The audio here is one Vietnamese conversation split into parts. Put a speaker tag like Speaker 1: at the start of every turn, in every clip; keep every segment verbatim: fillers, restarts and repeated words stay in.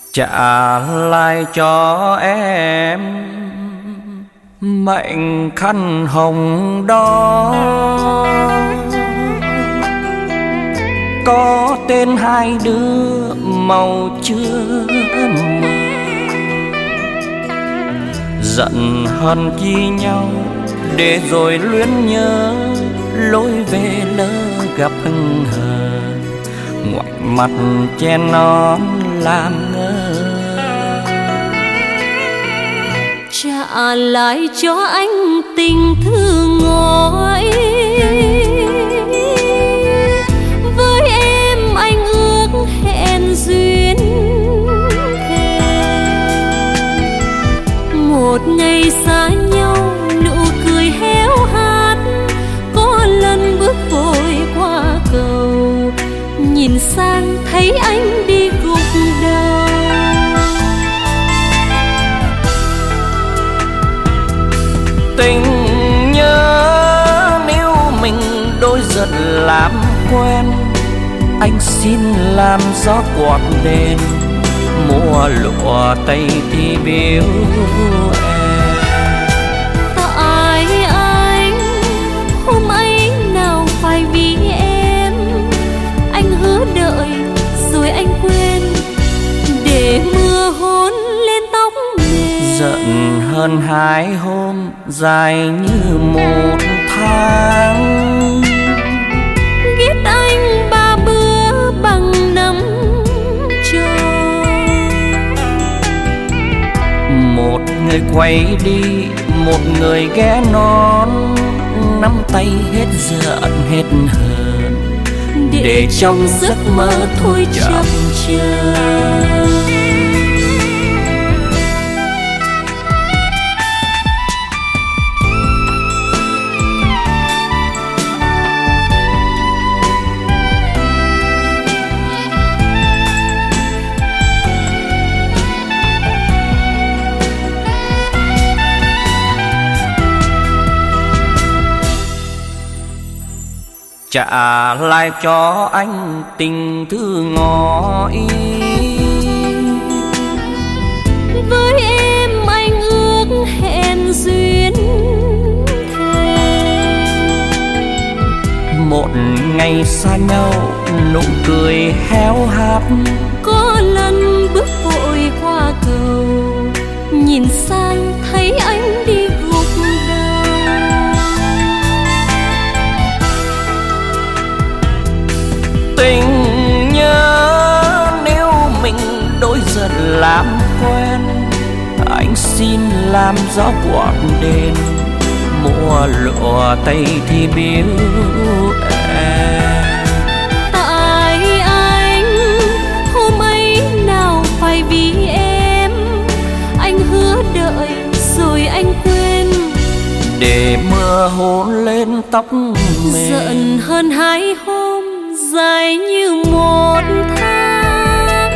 Speaker 1: trả lại cho em mệnh khăn hồng đó, có tên hai đứa màu chưa mờ. Giận hờn chi nhau để rồi luyến nhớ, lối về lỡ gặp hững hờ, ngoảnh mặt chen non làm ngơ.
Speaker 2: Trả lại cho anh tình thương ngói, với em anh ước hẹn duyên thề. Một ngày xa nhau nụ cười héo hắt, có lần bước vội qua cầu, nhìn sang thấy anh đi gục đầu.
Speaker 1: Tình nhớ nếu mình đôi giật làm quen, anh xin làm gió quạt đèn, mùa lụa tây thì biếu em.
Speaker 2: Tại anh hôm ấy nào phải vì em, anh hứa đợi rồi anh quên, để mưa hôn lên tóc mềm.
Speaker 1: Giận hơn hai hôm dài như một tháng,
Speaker 2: ghét anh ba bữa bằng năm trời.
Speaker 1: Một người quay đi, một người ghé non, nắm tay hết giận hết hờn, để, để trong giấc mơ thôi chậm chờ. Trả lại cho anh tình thương ngỏ ý,
Speaker 2: với em anh ước hẹn duyên thề.
Speaker 1: Một ngày xa nhau nụ cười héo hắt,
Speaker 2: có lần bước vội qua cầu, nhìn sang thấy anh đi gục đầu.
Speaker 1: Tình nhớ nếu mình đôi giật làm quen, anh xin làm gió quạt đèn, mùa lụa tây thì biếu em.
Speaker 2: Tại anh hôm ấy nào phải vì em, anh hứa đợi rồi anh quên,
Speaker 1: để mưa hôn lên tóc mềm.
Speaker 2: giận hơn hai hôm dài như một tháng,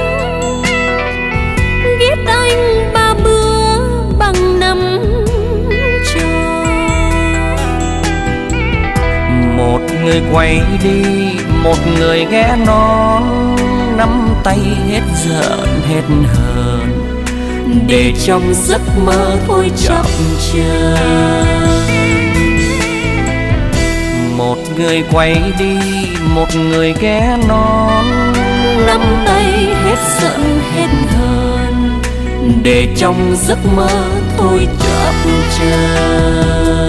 Speaker 2: ghét anh ba bữa bằng năm trời.
Speaker 1: Một người quay đi, một người ghé non, nắm tay hết giận hết hờn, để trong giấc mơ thôi chậm chờ. Một người quay đi, một người ghé non,
Speaker 2: nắm tay hết giận hết hờn,
Speaker 1: để trong giấc mơ thôi chậm chờ.